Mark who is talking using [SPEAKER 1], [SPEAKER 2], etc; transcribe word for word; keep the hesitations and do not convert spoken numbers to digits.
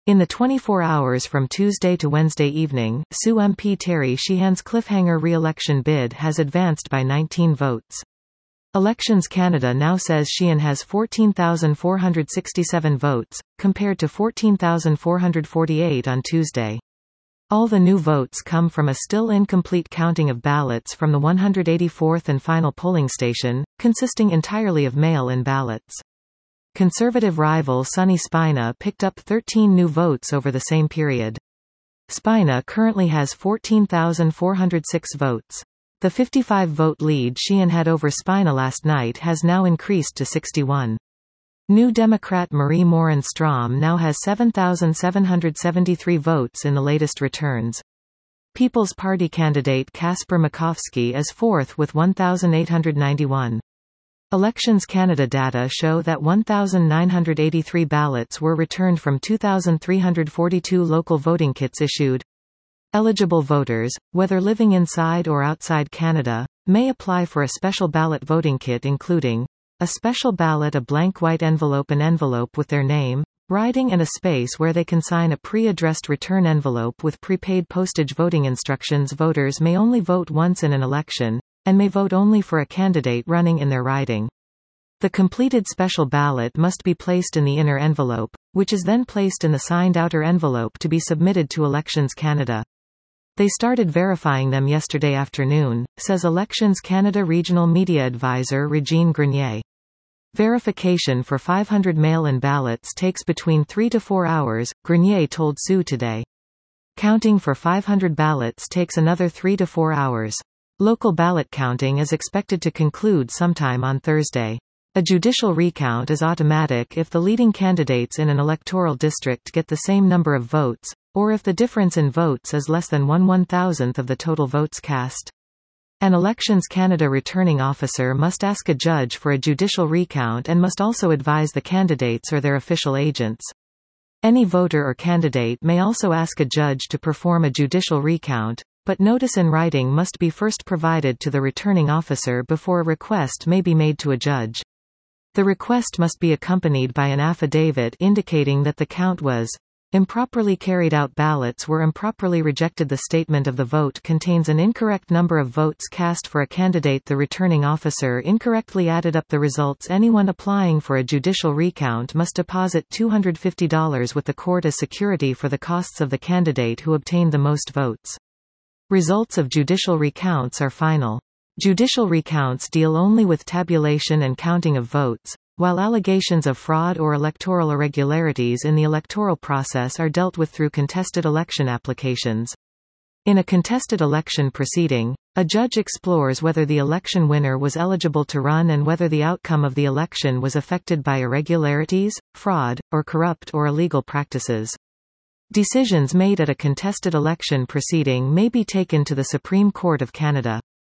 [SPEAKER 1] In the twenty-four hours from Tuesday to Wednesday evening, S U M P Terry Sheehan's cliffhanger re-election bid has advanced by nineteen votes. Elections Canada now says Sheehan has fourteen thousand four hundred sixty-seven votes, compared to fourteen thousand four hundred forty-eight on Tuesday. All the new votes come from a still incomplete counting of ballots from the one hundred eighty-fourth and final polling station, consisting entirely of mail-in ballots. Conservative rival Sonny Spina picked up thirteen new votes over the same period. Spina currently has fourteen thousand four hundred six votes. The fifty-five vote lead Sheehan had over Spina last night has now increased to sixty-one. New Democrat Marie Morin Strom now has seven thousand seven hundred seventy-three votes in the latest returns. People's Party candidate Kasper Makowski is fourth with one thousand eight hundred ninety-one. Elections Canada data show that one thousand nine hundred eighty-three ballots were returned from two thousand three hundred forty-two local voting kits issued. Eligible voters, whether living inside or outside Canada, may apply for a special ballot voting kit including a special ballot, a blank white envelope, an envelope with their name, writing and a space where they can sign a pre-addressed return envelope with prepaid postage. Voting instructions: voters may only vote once in an election, and may vote only for a candidate running in their riding. The completed special ballot must be placed in the inner envelope, which is then placed in the signed outer envelope to be submitted to Elections Canada. They started verifying them yesterday afternoon, says Elections Canada Regional Media Advisor Regine Grenier. Verification for five hundred mail-in ballots takes between three to four hours, Grenier told S U today. Counting for five hundred ballots takes another three to four hours. Local ballot counting is expected to conclude sometime on Thursday. A judicial recount is automatic if the leading candidates in an electoral district get the same number of votes, or if the difference in votes is less than one one-thousandth of the total votes cast. An Elections Canada returning officer must ask a judge for a judicial recount and must also advise the candidates or their official agents. Any voter or candidate may also ask a judge to perform a judicial recount, but notice in writing must be first provided to the returning officer before a request may be made to a judge. The request must be accompanied by an affidavit indicating that the count was improperly carried out. Ballots were improperly rejected. The statement of the vote contains an incorrect number of votes cast for a candidate. The returning officer incorrectly added up the results. Anyone applying for a judicial recount must deposit two hundred fifty dollars with the court as security for the costs of the candidate who obtained the most votes. Results of judicial recounts are final. Judicial recounts deal only with tabulation and counting of votes, while allegations of fraud or electoral irregularities in the electoral process are dealt with through contested election applications. In a contested election proceeding, a judge explores whether the election winner was eligible to run and whether the outcome of the election was affected by irregularities, fraud, or corrupt or illegal practices. Decisions made at a contested election proceeding may be taken to the Supreme Court of Canada.